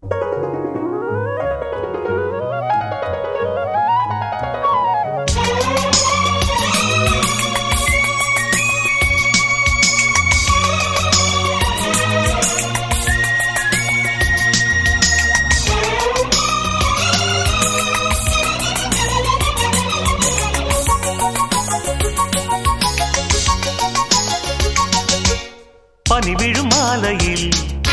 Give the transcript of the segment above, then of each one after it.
பனி விழும் மாலையில்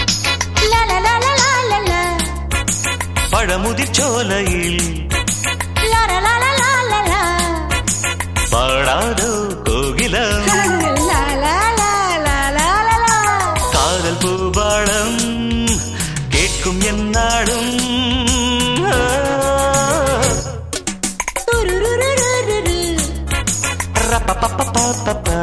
பழமுதிர் சோலையில் பாடாதோ கோகிலம் காதல் பூபாடம் கேட்கும் என்னாடும் ரப்பப்பப்பப்பப்ப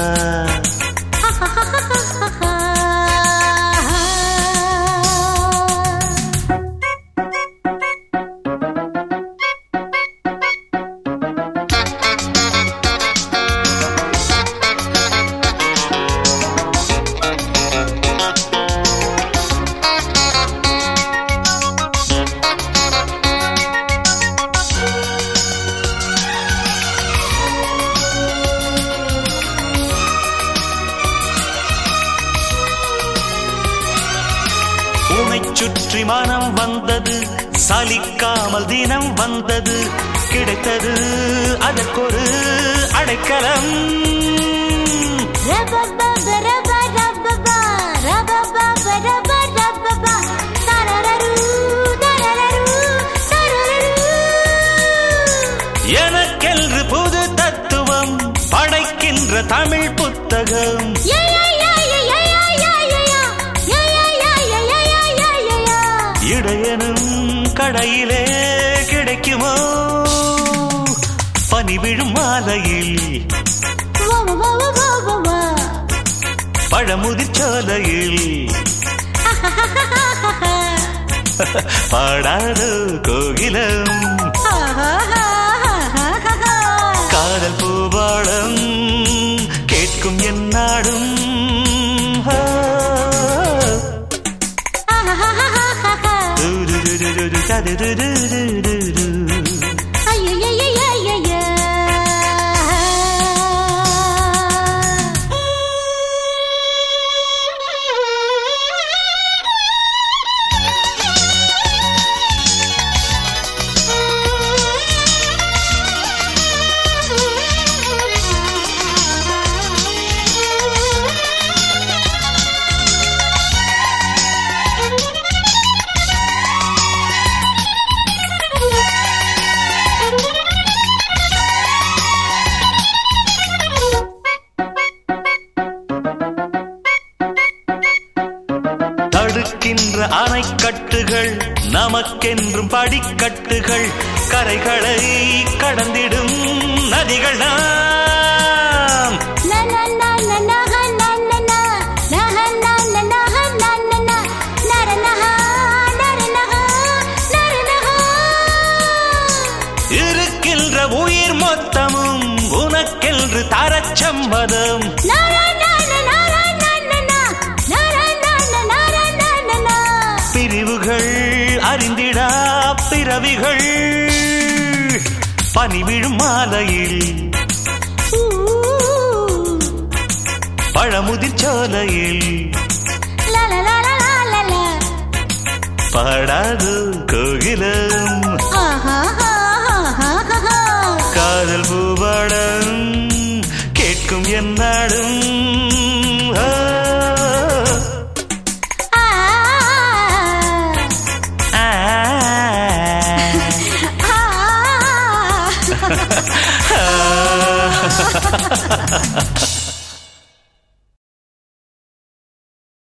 சுற்றி மனம் வந்தது சலிக்காமல் தினம் வந்தது கிடைத்தது அதற்கொரு அடைக்கலம் எனக்கென்று புது தத்துவம் படைக்கின்ற தமிழ் புத்தகம் இடையனும் கடையிலே கிடைக்குமோ பனி விழும் மாலையில் பழமுதிர் சோலையில் பாடாதோ கோகிலம் காதல் பூபாடம் கேட்கும் என்னாடும் தடுக்கின்ற அணைக்கட்டுகள் நமக்கென்றும் படிக்கட்டுகள் கரைகளை கடந்திடும் நதிகள் நாம் இருக்கின்ற உயிர் மொத்தமும் உனக்கென்று தரச்சம்பதம் பிரிவுகள் அறிந்திடா பிறவிகள் பனி விழும் மாலையில் பழமுதிர் சோலையில் பாடாதோ கோகிலம் காதல் பூபாடம் கேட்கும் என்னாடும் ha ha ha ha